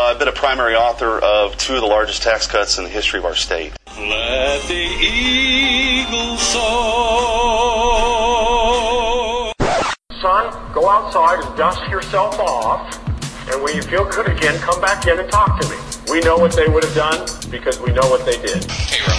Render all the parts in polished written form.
I've been a primary author of 2 of the largest tax cuts in the history of our state. Let the eagles soar. Son, go outside and dust yourself off, and when you feel good again, come back in and talk to me. We know what they would have done because we know what they did. K-Rock.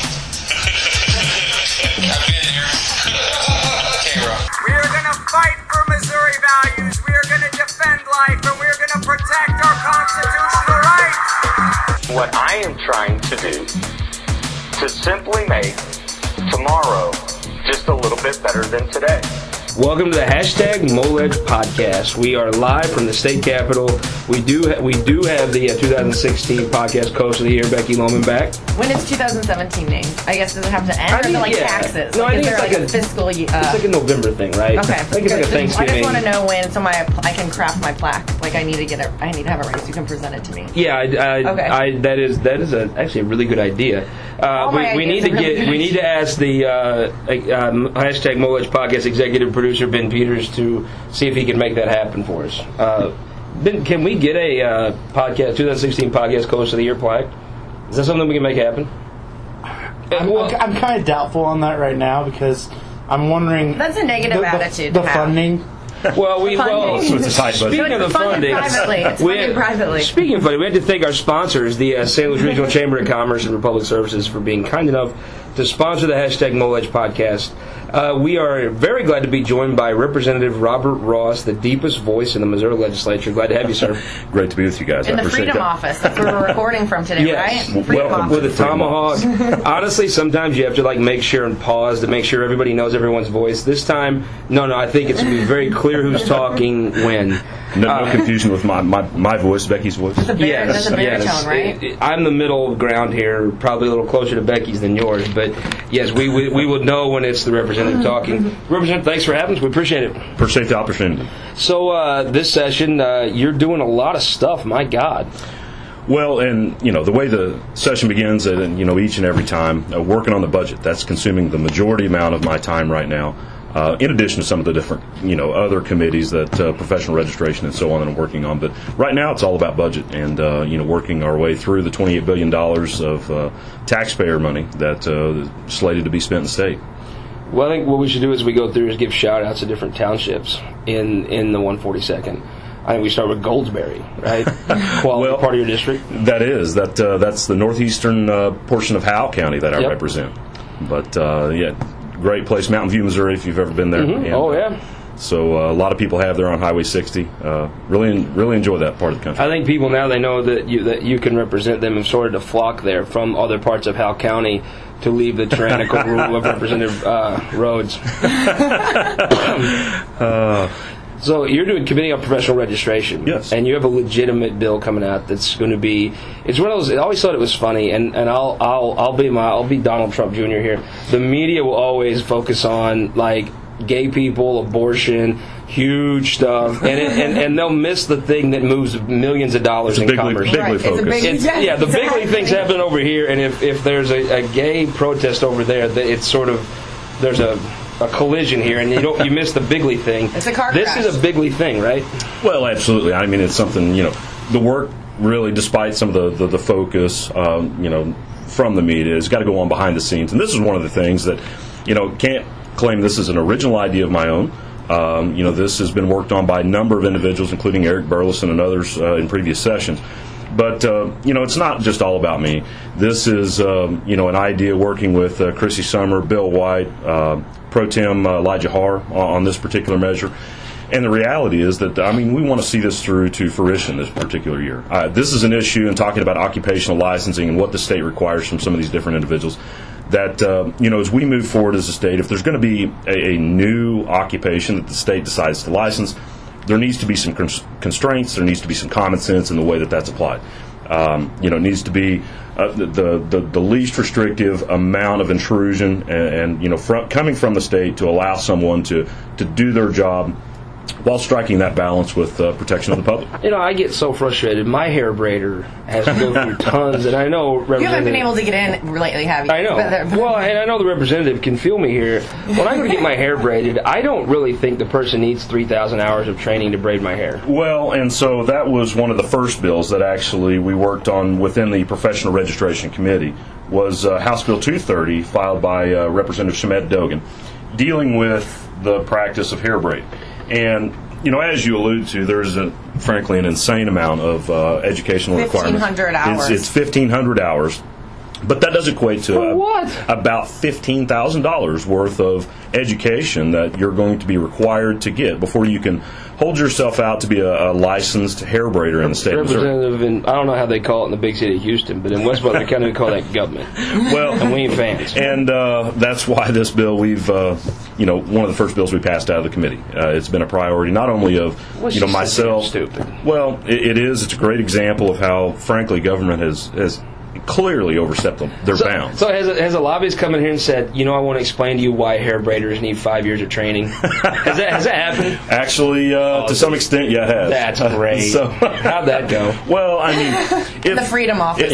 I've been here. K-Rock. We are going to fight for Missouri values. We are going to defend life, and we are going to protect our constitutional rights. What I am trying to do to simply make tomorrow just a little bit better than today. Welcome to the #MoleEdge podcast. We are live from the state capitol. We do have the 2016 podcast Coach of the Year, Becky Lohman, back. When is 2017 named? I guess does it have to end, or is it like taxes? No, I think is there it's like a fiscal year? It's like a November thing, right? Okay. I think it's like a Thanksgiving. I just want to know when, so I can craft my plaque. Like I need to have it ready so you can present it to me. Yeah, okay. That is actually a really good idea. We need to ask the #MoleEdge podcast executive producer Ben Peters to see if he can make that happen for us. Ben, can we get a 2016 podcast Coach of the Year plaque? Is that something we can make happen? I'm kind of doubtful on that right now because I'm wondering. That's a negative attitude. The funding. Well, so it's a side budget. Speaking of the funding, privately. Speaking of funding, we have to thank our sponsors, the St. Louis Regional Chamber of Commerce and Republic Services, for being kind enough to sponsor the #MoleEdge podcast. We are very glad to be joined by Representative Robert Ross, the deepest voice in the Missouri legislature. Glad to have you, sir. Great to be with you guys. In the Freedom Office. That's where we're recording from today, yes. right? Welcome with a tomahawk. Honestly, sometimes you have to make sure and pause to make sure everybody knows everyone's voice. This time, no, I think it's going to be very clear who's talking when. No confusion with my voice, Becky's voice. That's a baritone, right? I'm the middle ground here, probably a little closer to Becky's than yours, but yes, we would know when it's the representative talking. Representative, thanks for having us. We appreciate it. Appreciate the opportunity. So this session, you're doing a lot of stuff. My God. Well, and the way the session begins, and each and every time, working on the budget. That's consuming the majority amount of my time right now. In addition to some of the different, other committees that professional registration and so on that I'm working on. But right now it's all about budget and, working our way through the $28 billion of taxpayer money that is slated to be spent in the state. Well, I think what we should do as we go through is give shout-outs to different townships in the 142nd. I think we start with Goldsberry, right? Quality part of your district. That's the northeastern portion of Howell County that I represent. But, great place, Mountain View, Missouri, if you've ever been there. Mm-hmm. And, so a lot of people have there on Highway 60. Really enjoy that part of the country. I think people now, they know that you can represent them and started to flock there from other parts of Howell County to leave the tyrannical rule of Representative Rhodes. So you're doing Committee on Professional Registration. Yes. And you have a legitimate bill coming out that's going to be. It's one of those. I always thought it was funny, and I'll be Donald Trump Jr. here. The media will always focus on gay people, abortion, huge stuff, and they'll miss the thing that moves millions of dollars in commerce. Bigly focus. The bigly thing's happening over here, and if there's a gay protest over there, it's sort of there's a collision here, and you miss the bigly thing. It's a car crash. This is a bigly thing, right? Well, absolutely. I mean, it's something, the work really, despite some of the focus, from the media, has got to go on behind the scenes. And this is one of the things that, can't claim this is an original idea of my own. This has been worked on by a number of individuals, including Eric Burleson and others in previous sessions. But, it's not just all about me. This is, an idea working with Chrissy Summer, Bill White, Pro Tem Elijah Harr on this particular measure. And the reality is that, we want to see this through to fruition this particular year. This is an issue in talking about occupational licensing and what the state requires from some of these different individuals. That, as we move forward as a state, if there's going to be a new occupation that the state decides to license, there needs to be some constraints. There needs to be some common sense in the way that that's applied. It needs to be the least restrictive amount of intrusion and coming from the state to allow someone to do their job while striking that balance with protection of the public. You know, I get so frustrated. My hair braider has to go through tons, and I know You haven't been able to get in lately, have you? I know. Well, and I know the representative can feel me here. When I go to get my hair braided, I don't really think the person needs 3,000 hours of training to braid my hair. Well, and so that was one of the first bills that actually we worked on within the Professional Registration Committee, was House Bill 230, filed by Representative Shamed Dogan, dealing with the practice of hair braid. And, you know, as you allude to, there's, frankly, an insane amount of educational requirements. 1,500 hours. It's 1,500 hours. But that does equate to about $15,000 worth of education that you're going to be required to get before you can hold yourself out to be a licensed hair braider in the state of Missouri. Representative, in, I don't know how they call it in the big city of Houston, but in West Butler County, we call that government. Well, and we ain't fans. And that's why this bill, we've, you know, one of the first bills we passed out of the committee. It's been a priority not only of, you know, myself. Stupid. Well, it is. It's a great example of how, frankly, government has clearly overstepped their bounds. So has a lobbyist come in here and said, you know, I want to explain to you why hair braiders need 5 years of training? Has that happened? Actually, to some extent, yeah, it has. That's great. So, how'd that go? Well, I mean, the Freedom Office.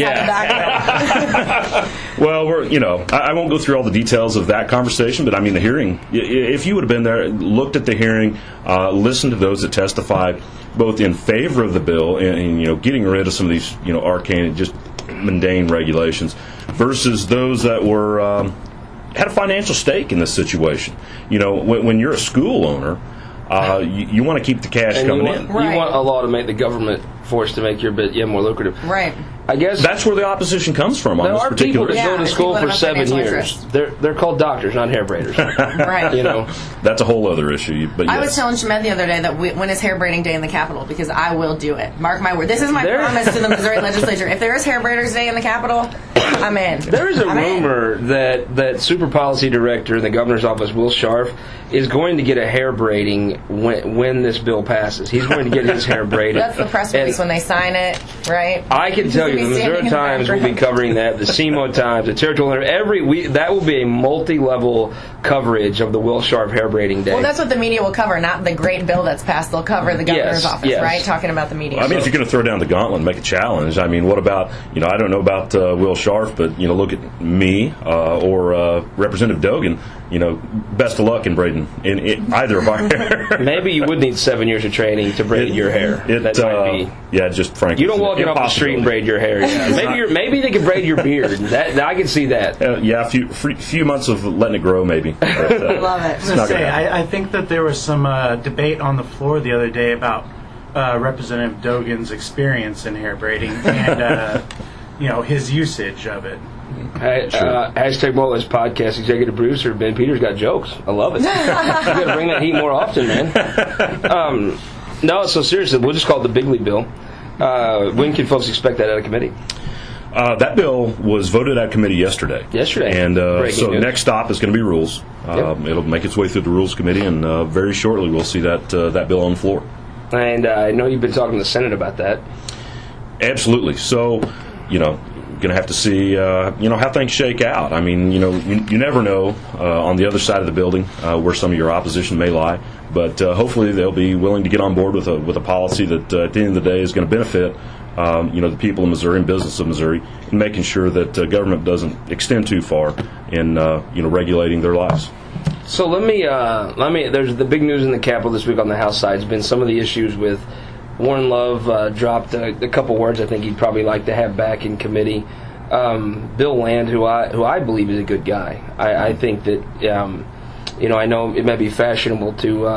Well, I won't go through all the details of that conversation, but I mean, the hearing, if you would have been there, looked at the hearing, listened to those that testified, both in favor of the bill and you know, getting rid of some of these, you know, arcane, just mundane regulations, versus those that were had a financial stake in this situation. You know, when you're a school owner, you want to keep the cash coming in. Right. You want a law to make the government forced to make your bit more lucrative. Right. I guess that's where the opposition comes from. There on this are particular people that go to school for 7 years. They're called doctors, not hair braiders. Right. You know, that's a whole other issue. But I was telling Shamed the other day that when is hair braiding day in the Capitol, because I will do it. Mark my word. This is my promise to the Missouri legislature. If there is hair braiders day in the Capitol, I'm in. There is a rumor that Super Policy Director in the governor's office, Will Scharf, is going to get a hair braiding when this bill passes. He's going to get his hair braided. That's the press release when they sign it, right? I can tell you, the Missouri Times will be covering that. The SEMO Times, the Territorial, that will be a multi-level coverage of the Will Scharf hair braiding day. Well, that's what the media will cover, not the great bill that's passed. They'll cover the governor's office, right? Talking about the media. I mean, if you're going to throw down the gauntlet and make a challenge, I mean, what about, you know, I don't know about Will Scharf, but, you know, look at me or Representative Dogan. You know, best of luck in braiding in either of our hair. Maybe you would need 7 years of training to braid your hair. That might be. Yeah, just frankly. You don't walk in off the street and braid your hair. Maybe they could braid your beard. That I can see that. Yeah, a few months of letting it grow, maybe. But, I love it. I think that there was some debate on the floor the other day about Representative Dogan's experience in hair braiding and you know, his usage of it. Hashtag Mullet's podcast executive producer Ben Peters got jokes. I love it. You got to bring that heat more often, man. No, so seriously, we'll just call it the Bigley bill. When can folks expect that out of committee? That bill was voted out of committee yesterday. And so next stop is going to be rules. It'll make its way through the rules committee, and very shortly we'll see that bill on the floor. And I know you've been talking to the Senate about that. Absolutely. So, you know, going to have to see, you know, how things shake out. I mean, you know, you never know on the other side of the building where some of your opposition may lie. But hopefully they'll be willing to get on board with a policy that at the end of the day is going to benefit, you know, the people of Missouri and business of Missouri, and making sure that government doesn't extend too far in, you know, regulating their lives. So let me. There's the big news in the Capitol this week on the House side has been some of the issues with. Warren Love dropped a couple words I think he'd probably like to have back in committee. Bill Land, who I believe is a good guy. I think that you know, I know it may be fashionable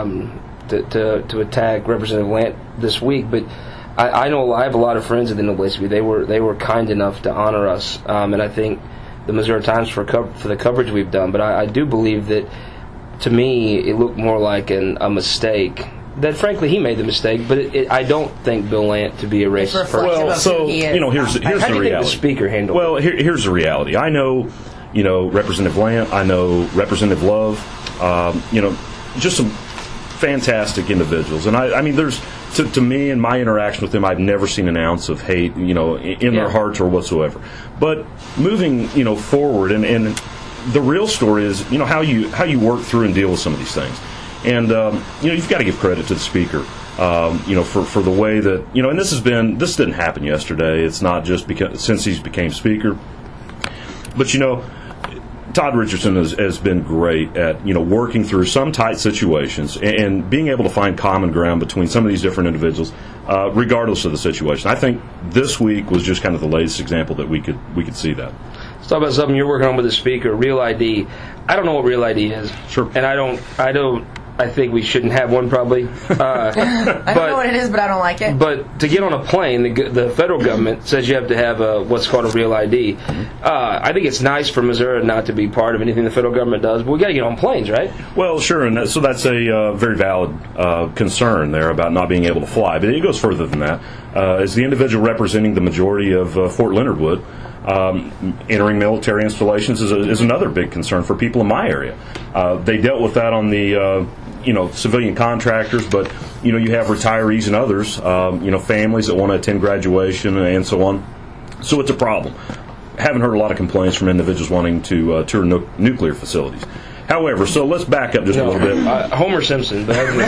to attack Representative Land this week, but I know I have a lot of friends at the NAACP. They were kind enough to honor us, and I think the Missouri Times for the coverage we've done. But I do believe that, to me, it looked more like a mistake. That frankly he made the mistake, but I don't think Bill Lant to be a racist person. Well, so you know, here's the reality. How do you think the speaker handled it? Well, here's the reality. I know, you know, Representative Lant. I know Representative Love. You know, just some fantastic individuals, and I mean, there's to me in my interaction with them, I've never seen an ounce of hate, you know, in their hearts or whatsoever. But moving, you know, forward, and the real story is, you know, how you work through and deal with some of these things. And you've got to give credit to the speaker. For the way that and this didn't happen yesterday. It's not just since he became speaker, but Todd Richardson has been great at working through some tight situations and being able to find common ground between some of these different individuals, regardless of the situation. I think this week was just kind of the latest example that we could see that. Let's talk about something you're working on with the speaker, Real ID. I don't know what Real ID is. Sure. And I think we shouldn't have one, probably. I don't know what it is, but I don't like it. But to get on a plane, the federal government says you have to have what's called a Real ID. I think it's nice for Missouri not to be part of anything the federal government does, but we got to get on planes, right? Well, sure, and so that's a very valid concern there about not being able to fly. But it goes further than that. As the individual representing the majority of Fort Leonard Wood, entering military installations is another big concern for people in my area. They dealt with that on the civilian contractors, but you have retirees and others, families that want to attend graduation and so on. So it's a problem. Haven't heard a lot of complaints from individuals wanting to tour nuclear facilities. However, so let's back up just a little bit. Homer Simpson.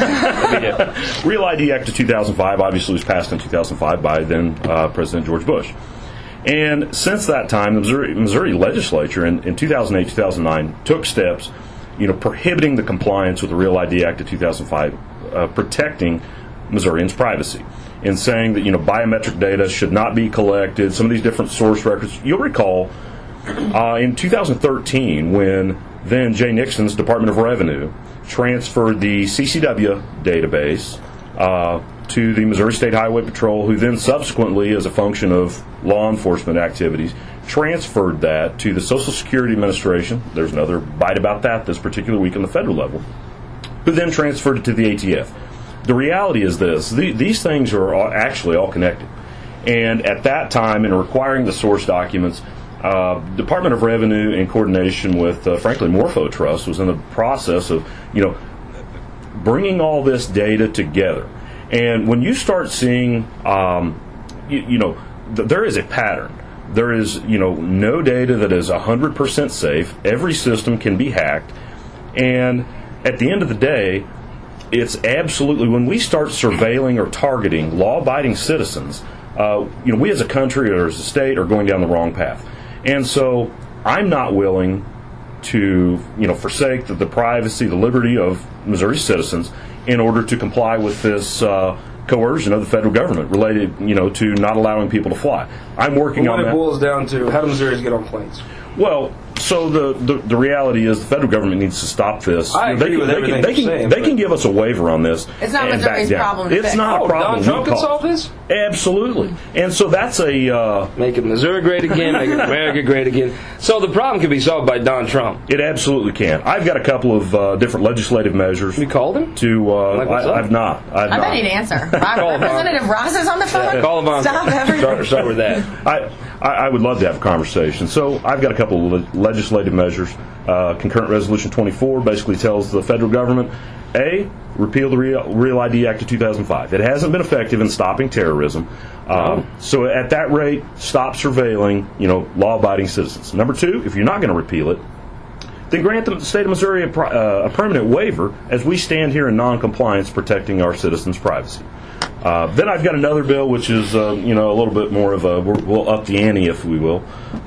But Real ID Act of 2005 obviously was passed in 2005 by then President George Bush. And since that time, the Missouri legislature in 2008-2009 took steps prohibiting the compliance with the Real ID Act of 2005, protecting Missourians' privacy, and saying that biometric data should not be collected, some of these different source records. You'll recall in 2013 when then Jay Nixon's Department of Revenue transferred the CCW database to the Missouri State Highway Patrol, who then subsequently, as a function of law enforcement activities, transferred that to the Social Security Administration. There's another bite about that this particular week on the federal level, who then transferred it to the ATF. The reality is this: these things are actually all connected. And at that time, in requiring the source documents, Department of Revenue, in coordination with, frankly, Morpho Trust, was in the process of, bringing all this data together. And when you start seeing, there is a pattern. There is, no data that is 100% safe. Every system can be hacked. And at the end of the day, it's absolutely, when we start surveilling or targeting law-abiding citizens, we as a country or as a state are going down the wrong path. And so I'm not willing to, forsake the privacy, the liberty of Missouri citizens in order to comply with this coercion of the federal government related, to not allowing people to fly. I'm working on that. It boils down to, how do Missourians get on planes? Well, so the reality is the federal government needs to stop this. I agree with everything you're saying. They can give us a waiver on this. It's not Missouri's problem to fix. It's not a problem. Don Trump can solve this? Absolutely. And so that's making Missouri great again, making America great again. So the problem can be solved by Don Trump. It absolutely can. I've got a couple of different legislative measures. You called him? I've not. I bet he'd answer. Representative Ross is on the phone? Call him on. Stop everything. Start with that. I would love to have a conversation. So I've got a couple of legislative measures. Concurrent Resolution 24 basically tells the federal government, A, repeal the Real ID Act of 2005. It hasn't been effective in stopping terrorism. So at that rate, stop surveilling, law-abiding citizens. Number two, if you're not going to repeal it, then grant the state of Missouri a permanent waiver as we stand here in noncompliance protecting our citizens' privacy. Then I've got another bill which is, a little bit more of we'll up the ante, if we will,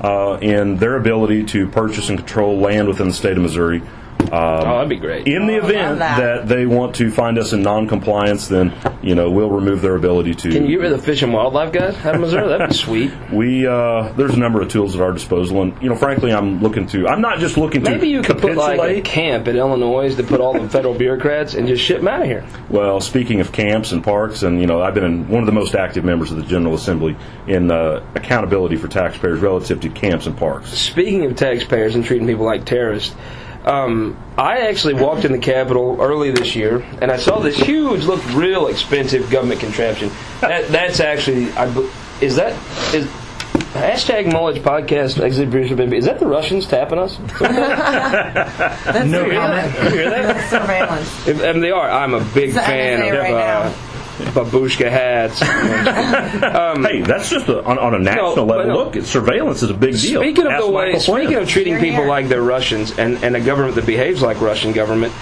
in their ability to purchase and control land within the state of Missouri. That'd be great. In the event that they want to find us in non-compliance, then we'll remove their ability to. Can you get rid of the Fish and Wildlife guys out of Missouri? That'd be sweet. There's a number of tools at our disposal, and frankly, I'm not just looking to. Maybe you could put like a camp in Illinois to put all the federal bureaucrats and just ship them out of here. Well, speaking of camps and parks, and I've been one of the most active members of the General Assembly in accountability for taxpayers relative to camps and parks. Speaking of taxpayers and treating people like terrorists. I actually walked in the Capitol early this year, and I saw this huge, looked real expensive government contraption. That's actually, is hashtag Mullage Podcast Exit Bishop? Is that the Russians tapping us? That's no comment. You hear that? Surveillance. And they are. I'm a big fan of babushka hats. Hey, that's just on a national level. Look, surveillance is a big deal. Speaking of treating people like they're Russians and a government that behaves like Russian government,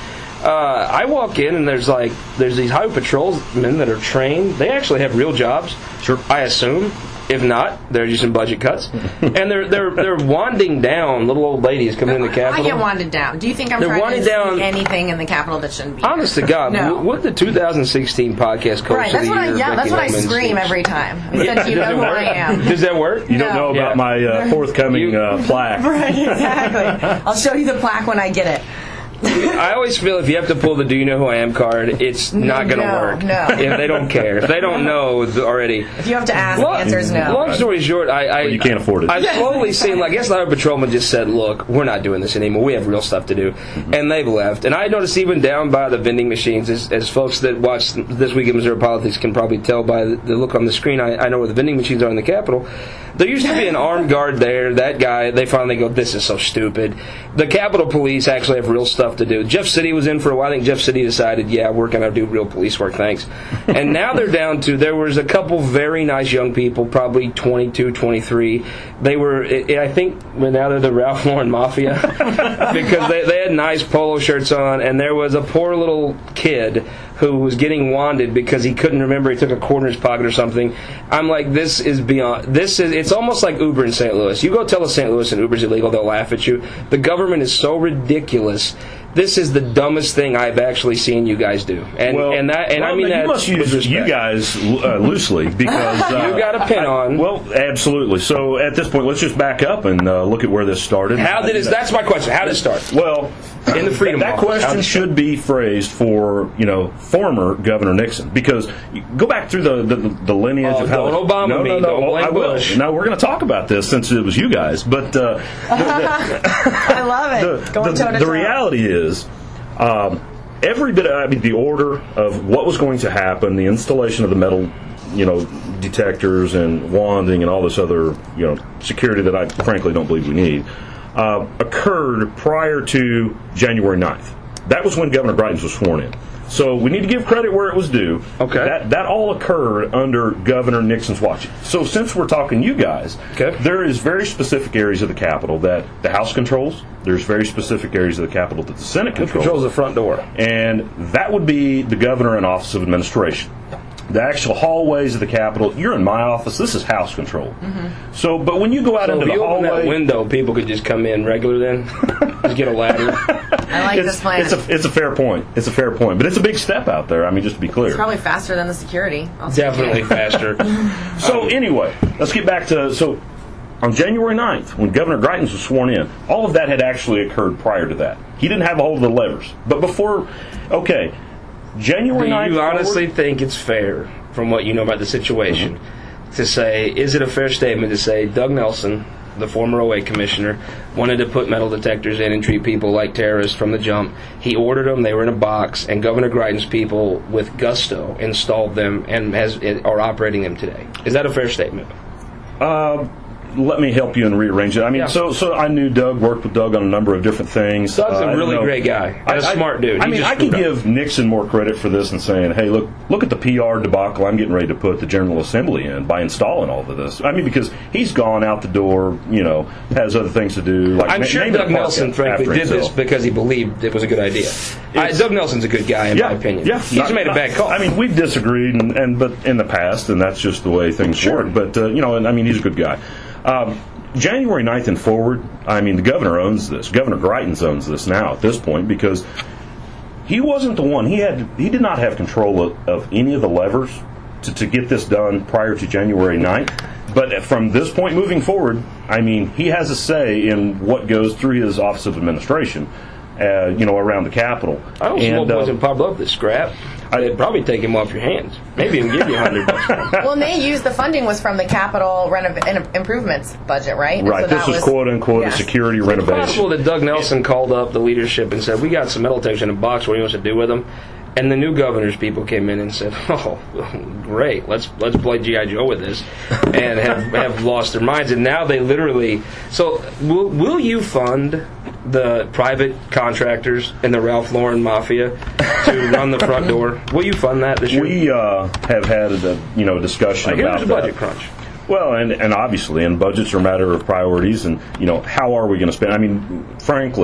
I walk in and there's these highway patrolmen that are trained. They actually have real jobs. Sure. I assume. If not, they're using budget cuts, and they're wanding down. Little old ladies coming in the Capitol. I get wanded down. Do you think I'm They're trying to wanding see down- anything in the Capitol that shouldn't be? Honest to God, No. what the 2016 podcast coach Right, of that's the what I, year? yeah, that's Becky what I Lemons scream is. every time. I said, do you know who I am? Does that work? You don't know about Yeah. my forthcoming plaque. Right, exactly. I'll show you the plaque when I get it. I always feel if you have to pull the "Do you know who I am" card, it's not going to No, work. no. If they don't care, if they don't know already. If you have to ask, the answer is no. Long story short, you can't afford it. I've slowly seen, I guess the Highway Patrolman just said, look, we're not doing this anymore. We have real stuff to do. Mm-hmm. And they've left. And I noticed even down by the vending machines, as folks that watch This Week in Missouri Politics can probably tell by the look on the screen, I know where the vending machines are in the Capitol. There used to be an armed guard there. That guy, they finally go, this is so stupid. The Capitol Police actually have real stuff to do. Jeff City was in for a while. I think Jeff City decided, yeah, we're going to do real police work, thanks. And now they're down to, there was a couple very nice young people, probably 22, 23. They were, I think, now they're the Ralph Lauren Mafia, because they had nice polo shirts on, and there was a poor little kid who was getting wanded because he couldn't remember, he took a quarter in his pocket or something. I'm like, this is beyond, it's almost like Uber in St. Louis. You go tell a St. Louis and Uber's illegal, they'll laugh at you. The government is so ridiculous. This is the dumbest thing I've actually seen you guys do. I mean that. You must use you guys loosely because you got a pin on. Well, absolutely. So at this point, let's just back up and look at where this started. That's my question. How did it start? Well, in the Freedom that Office. question should be phrased for former Governor Nixon, because you go back through the lineage of how don't Obama me. Don't blame I will. Bush. Now we're going to talk about this since it was you guys, but I love it. Going toe to the toe. reality is. Every bit of, the order of what was going to happen, the installation of the metal, detectors and wanding and all this other, security that I frankly don't believe we need, occurred prior to January 9th. That was when Governor Greitens was sworn in. So we need to give credit where it was due. Okay. That all occurred under Governor Nixon's watch. So since we're talking you guys, there is very specific areas of the Capitol that the House controls. There's very specific areas of the Capitol that the Senate controls. Who controls the front door? And that would be the governor and Office of Administration. The actual hallways of the Capitol, you're in my office, this is House control. Mm-hmm. So, but when you go out into if the you open hallway... that window, people could just come in regular then? Just get a ladder? I like this plan. It's a fair point. It's a fair point. But it's a big step out there, just to be clear. It's probably faster than the security. Definitely faster. So anyway, let's get back to... So on January 9th, when Governor Greitens was sworn in, all of that had actually occurred prior to that. He didn't have a hold of the levers. But before... Okay, January 9th... Do you honestly think it's fair, from what you know about the situation, to say, is it a fair statement to say Doug Nelson, the former OA commissioner, wanted to put metal detectors in and treat people like terrorists from the jump? He ordered them, they were in a box, and Governor Greitens' people, with gusto, installed them and are operating them today. Is that a fair statement? Let me help you and rearrange it. So I knew Doug, worked with Doug on a number of different things. Doug's a really great guy, and a smart dude. I can give Nixon more credit for this and saying, hey, look at the PR debacle I'm getting ready to put the General Assembly in by installing all of this. Because he's gone out the door, has other things to do. Like I'm sure Doug Nelson, frankly, did this because he believed it was a good idea. Doug Nelson's a good guy, in my opinion. Yeah, he's made a bad call. We've disagreed, but in the past, and that's just the way things work. But he's a good guy. January 9th and forward, the governor owns this. Governor Greitens owns this now at this point, because he wasn't the one. He did not have control of any of the levers to get this done prior to January 9th. But from this point moving forward, he has a say in what goes through his Office of Administration, around the Capitol. I don't know boys and Pop love this scrap. They'd probably take him off your hands. Maybe even give you $100. Well, and they used the funding was from the Capitol improvements budget, right? Right. So this was quote unquote a security renovation. It's possible that Doug Nelson called up the leadership and said, "We got some metal detectors in a box. What do you want us to do with them?" And the new governor's people came in and said, "Oh, great! Let's play G.I. Joe with this," and have lost their minds. And now they literally. So will you fund the private contractors and the Ralph Lauren Mafia to run the front door? Will you fund that this year? We have had a discussion about here's a budget crunch. Well, and obviously, and budgets are a matter of priorities, and how are we going to spend? Frankly,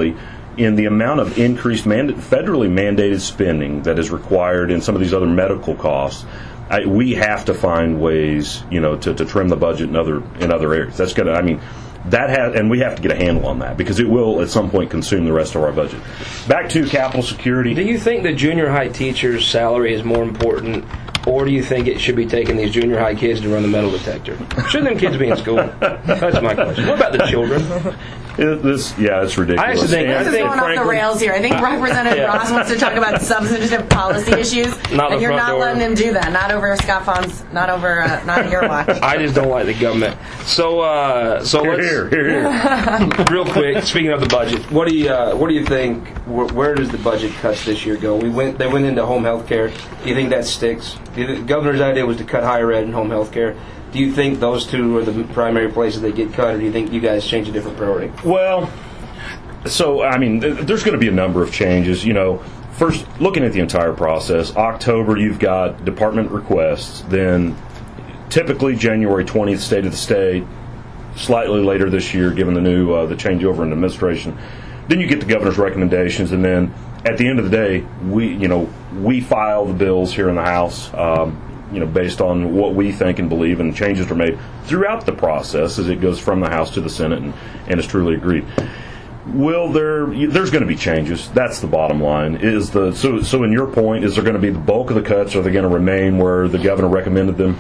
in the amount of increased federally mandated spending that is required in some of these other medical costs, we have to find ways, to trim the budget in other areas. That's gonna, and we have to get a handle on that because it will at some point consume the rest of our budget. Back to capital security. Do you think the junior high teacher's salary is more important, or do you think it should be taking these junior high kids to run the metal detector? Should them kids be in school? That's my question. What about the children? It's ridiculous. I actually think this is going off the rails here. I think Representative Ross wants to talk about substantive policy issues, and you're not letting him do that. Not over Scott Fawn's, not your watch. I just don't like the government. So let's here. real quick. Speaking of the budget, what do you think? Where does the budget cuts this year go? They went into home health care. Do you think that sticks? The governor's idea was to cut higher ed and home health care. Do you think those two are the primary places they get cut, or do you think you guys change a different priority? Well, there's going to be a number of changes. First, looking at the entire process, October you've got department requests, then typically January 20th, State of the State, slightly later this year, given the new the changeover in administration. Then you get the governor's recommendations, and then at the end of the day, we file the bills here in the House. Based on what we think and believe, and changes are made throughout the process as it goes from the House to the Senate and is truly agreed. There's going to be changes. That's the bottom line. So in your point, is there going to be the bulk of the cuts? Are they going to remain where the governor recommended them?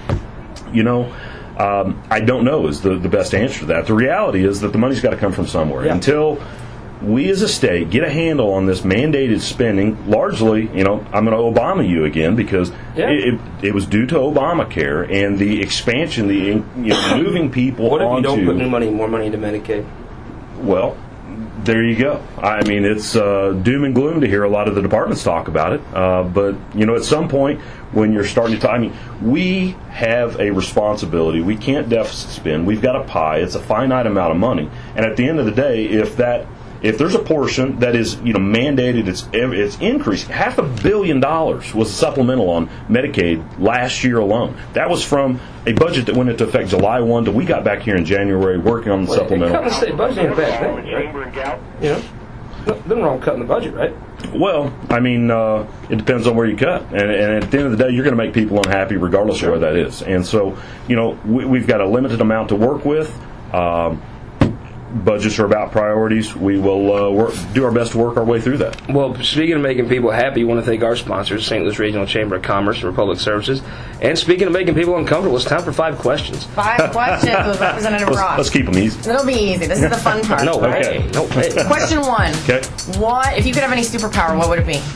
I don't know is the best answer to that. The reality is that the money's got to come from somewhere. Yeah. Until we as a state get a handle on this mandated spending, largely, I'm going to Obama you again because it was due to Obamacare and the expansion, moving people onto... What if you don't put more money into Medicaid? Well, there you go. It's doom and gloom to hear a lot of the departments talk about it. But, at some point when you're starting to talk, we have a responsibility. We can't deficit spend. We've got a pie. It's a finite amount of money. And at the end of the day, if there's a portion that is, mandated, it's increased. $500 million was a supplemental on Medicaid last year alone. That was from a budget that went into effect July 1 till we got back here in January working on the supplemental. Cutting the state budget ain't a bad thing, right? Nothing wrong with cutting the budget, right? Well, it depends on where you cut. And at the end of the day, you're going to make people unhappy regardless of where that is. And so, we've got a limited amount to work with. Budgets are about priorities. We will do our best to work our way through that. Well, speaking of making people happy, we want to thank our sponsors, St. Louis Regional Chamber of Commerce and Republic Services. And speaking of making people uncomfortable, it's time for 5 questions. 5 questions with Representative Ross. Let's keep them easy. It'll be easy. This is the fun part. No way. Okay. No way. Question 1. Okay. What if you could have any superpower? What would it be?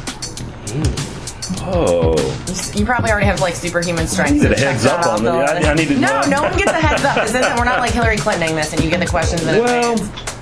Oh. You probably already have superhuman strength. Get a heads up on that. I need to know. No one gets a heads up. We're not like Hillary Clintoning this, and you get the questions in advance.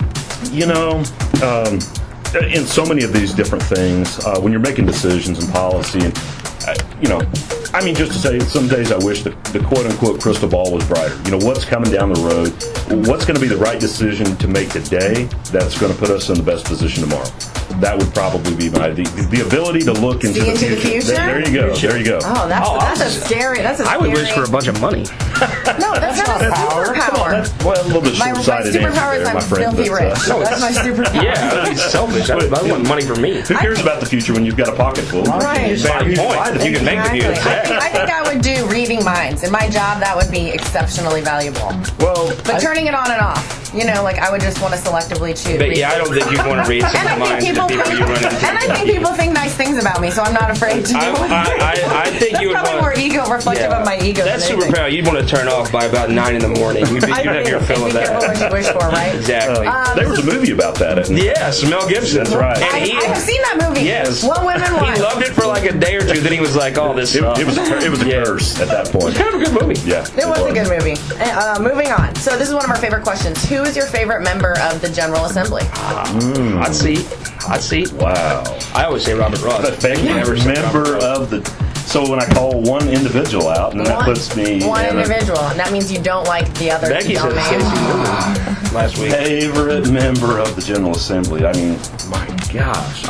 In so many of these different things, when you're making decisions and policy, and just to say, some days I wish the quote-unquote crystal ball was brighter. What's coming down the road? What's going to be the right decision to make today that's going to put us in the best position tomorrow? That would probably be the ability to look into the future. There you go. There you go. Oh, that's a scary. I would wish for a bunch of money. No, that's not a superpower. A little bit short-sighted My superpower is I'm filthy rich. That's my superpower. Yeah, that would be selfish. I want money for me. Who cares about the future when you've got a pocket full? Right. You can make the future. I think I would do reading minds. In my job, that would be exceptionally valuable. But turning it on and off. I would just want to selectively choose. But I don't think you'd want to read some of the minds of the people you run into. And I think people think nice things about me, so I'm not afraid to do it. I think you would probably more ego reflective of my ego. That's superpower. You'd want to turn off by about 9 in the morning. You'd have your fill of that. Be careful what you wish for, right? Exactly. There was a movie about that. Yes, Mel Gibson. That's right. I've seen that movie. Yes. One Women One. He loved it for like a day or two. Then he was like, "Oh, this." It was a curse at that point. It's kind of a good movie. Yeah, it was a good movie. Moving on. So this is one of our favorite questions. Who is your favorite member of the General Assembly? Hot seat. Wow. I always say Robert Ross. Member of the. So when I call one individual out, and then that puts me one individual, and that means you don't like the other. Becky said last week. Favorite member of the General Assembly. My gosh.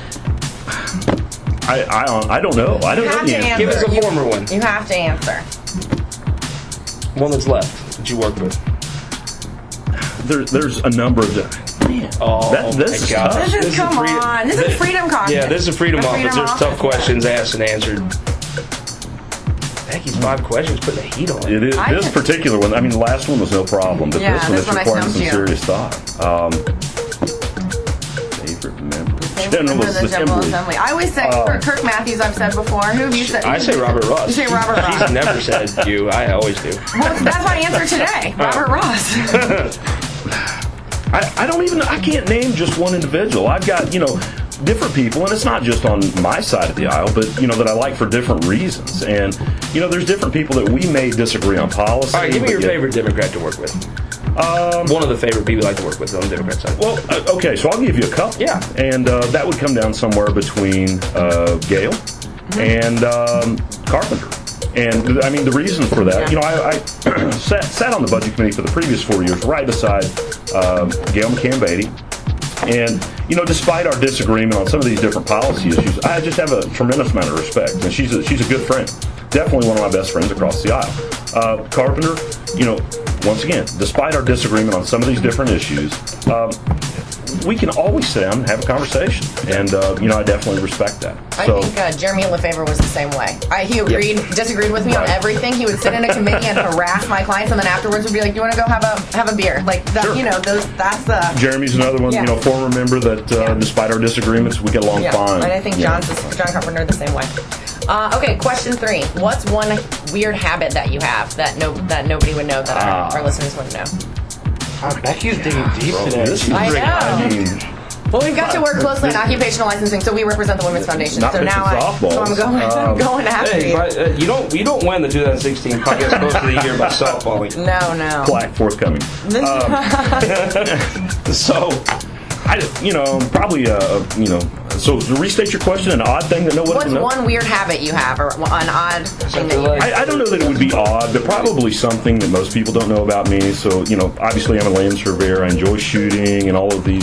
I don't know. I don't know the answer. Give us a former one. You have to answer. One that's left that you work with. There's a number of them. Oh, this is my God. tough. This is Freedom Caucus. Yeah, this is Freedom Office. Freedom There's Office, tough questions asked and answered. Becky's 5 questions putting the heat on it. It is this particular one. I mean, the last one was no problem, but Yeah, this one this is one I requiring stumped some you. serious thought. Favorite member? Member of the General Assembly. I always say Kirk Matthews. I've said before. Who have you said? I say Robert Ross. You say Robert Ross. She's never said you. I always do. Well, that's my answer today. Robert Ross. I can't name just one individual. I've got, different people, and it's not just on my side of the aisle, but, that I like for different reasons. And, there's different people that we may disagree on policy. All right, give me your favorite Democrat to work with. One of the favorite people you like to work with on the Democrat side. Well, okay, so I'll give you a couple. Yeah. And that would come down somewhere between Gale and Carpenter. And, I mean, the reason for that, I sat on the Budget Committee for the previous 4 years right beside Gail McCann-Beatty. And, despite our disagreement on some of these different policy issues, I just have a tremendous amount of respect. And she's a good friend. Definitely one of my best friends across the aisle. Carpenter, once again, despite our disagreement on some of these different issues, we can always sit down and have a conversation. And, I definitely respect that. I think Jeremy Lefevre was the same way. He disagreed with me on everything. He would sit in a committee and harass my clients, and then afterwards would be like, "Do you want to go have a beer?" Like that, sure. That's Jeremy's another one, former member that, despite our disagreements, we get along fine. And I think John Carpenter the same way. Okay, question 3. What's one weird habit that you have that nobody would know that our listeners wouldn't know? Becky's digging deep today. I know. Well, we've got to work closely on occupational licensing, so we represent the Women's Foundation. Not So now I'm going after you. You don't win the 2016 Podcast Coach of the Year by softballing. No. Plaque forthcoming. So, probably So to restate your question, an odd thing that no one What's knows? one weird habit you have, or an odd thing that you have? I don't know that it would be odd, but probably something that most people don't know about me. So, obviously I'm a land surveyor. I enjoy shooting and all of these,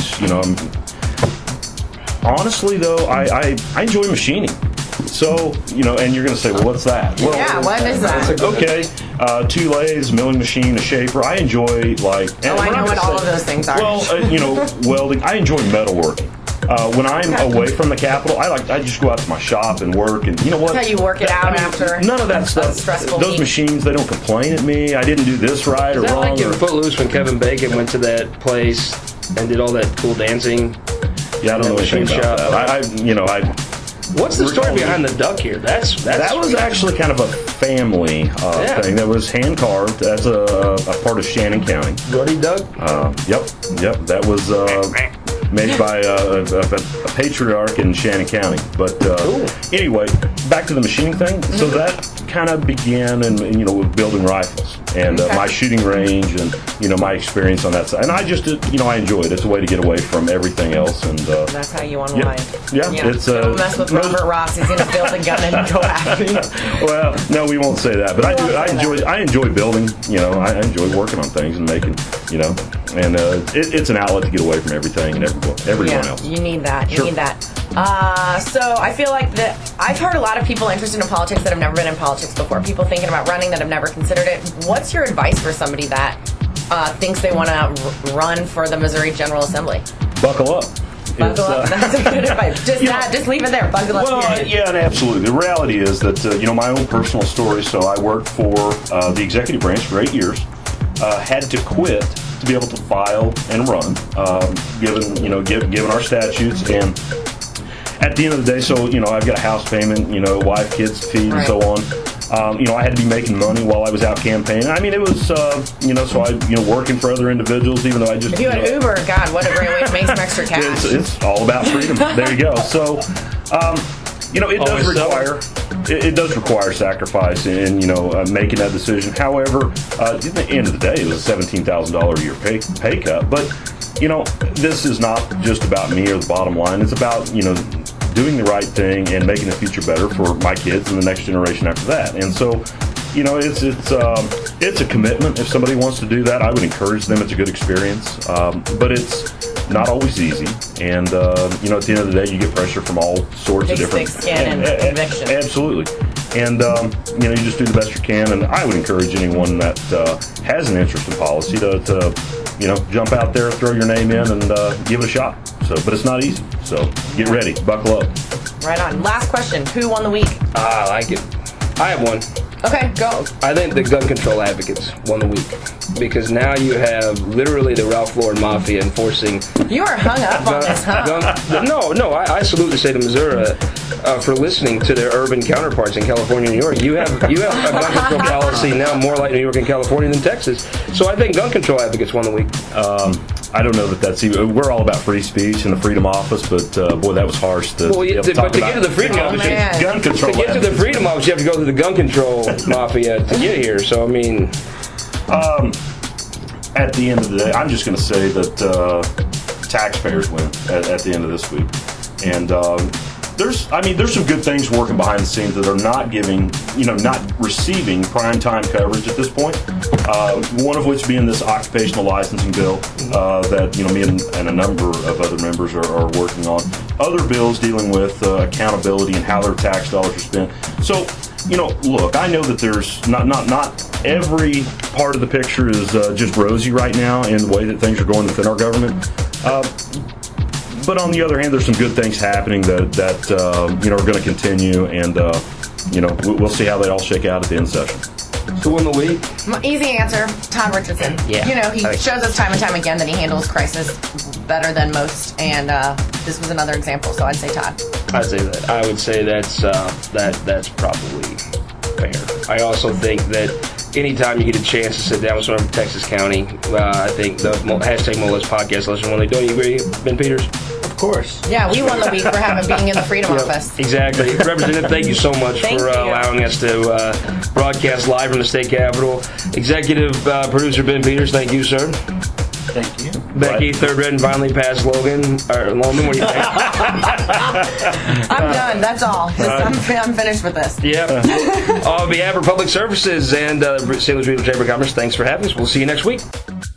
honestly, though, I enjoy machining. So, and you're going to say, well, what's that? Well, what is that? Okay, 2 lathes, milling machine, a shaper. I enjoy, I know what all of those things are. Well, welding. I enjoy metalworking. When I'm away from the Capitol, I just go out to my shop and work, and you know what? That's how you work it out after. None of that stuff. Stressful Those week. machines, they don't complain at me. I didn't do this right or Is that wrong. like in Footloose when Kevin Bacon went to that place and did all that cool dancing? Yeah, I don't know anything about that. What's the story behind the duck here? That was actually kind of a family thing that was hand carved as a part of Shannon County. Bloody duck. Yep. That was made by a patriarch in Shannon County. But anyway, back to the machining thing. So that kind of began with building rifles and my shooting range and my experience on that side. And I just I enjoy it. It's a way to get away from everything else. And that's how you unwind. Yeah. It's don't mess with Robert Ross. He's going to build a gun and go after you. Well, no, we won't say that. But I enjoy building. I enjoy working on things and making. And it's an outlet to get away from everything and everyone else. You need that. You need that. So I feel like I've heard a lot of people interested in politics that have never been in politics before. People thinking about running that have never considered it. What's your advice for somebody that thinks they want to run for the Missouri General Assembly? Buckle up. Buckle up. That's a good advice. Just leave it there. Buckle up. Well, yeah, and absolutely. The reality is that my own personal story. So I worked for the executive branch for 8 years. Had to quit to be able to file and run, given our statutes. And at the end of the day, so I've got a house payment, wife, kids to feed, and so on. I had to be making money while I was out campaigning. I mean, it was, so I, working for other individuals, even though I just... If you had Uber, God, what a great way to make some extra cash. It's all about freedom. There you go. So, it does require sacrifice in, making that decision. However, at the end of the day, it was a $17,000 a year pay cut. But, this is not just about me or the bottom line. It's about, doing the right thing and making the future better for my kids and the next generation after that. And so, it's a commitment. If somebody wants to do that, I would encourage them. It's a good experience, but it's not always easy. And at the end of the day, you get pressure from all sorts of different. Thick skin and conviction. Absolutely. And you just do the best you can. And I would encourage anyone that has an interest in policy to jump out there, throw your name in, and give it a shot. But it's not easy. So get ready, buckle up. Right on. Last question: who won the week? I like it. I have one. Okay, go. I think the gun control advocates won the week because now you have literally the Ralph Lauren Mafia enforcing. You are hung up on this, huh? No. I salute the state of Missouri for listening to their urban counterparts in California and New York. You have a gun control policy now more like New York and California than Texas. So I think gun control advocates won the week. I don't know that's even. We're all about free speech and the Freedom Office, but boy, that was harsh. To get to the Freedom Office, gun control. To get to the Freedom Office, you have to go through the gun control mafia to get here. So I mean, at the end of the day, I'm just going to say that taxpayers win at the end of this week, and there's some good things working behind the scenes that are not receiving primetime coverage at this point. One of which being this occupational licensing bill that me and a number of other members are working on. Other bills dealing with accountability and how their tax dollars are spent. So, look, I know that there's not every part of the picture is just rosy right now in the way that things are going within our government. But on the other hand, there's some good things happening that are going to continue, and we'll see how they all shake out at the end of the session. Who won the week? Easy answer, Todd Richardson. Yeah. He shows us time and time again that he handles crisis better than most, and this was another example. So I'd say Todd. I'd say that. I would say that's probably fair. I also think that anytime you get a chance to sit down with someone from Texas County, I think the hashtag Moles podcast lesson one. Don't you agree, Ben Peters? Of course. Yeah, we won the week for being in the Freedom Office. Exactly. Representative, thank you so much for allowing us to broadcast live from the state capitol. Executive producer Ben Peters, thank you, sir. Thank you. Becky, third read and finally passed Loman, what do you think? I'm done. That's all. I'm finished with this. Yep. On behalf of Public Services and St. Louis Regional Chamber of Commerce, thanks for having us. We'll see you next week.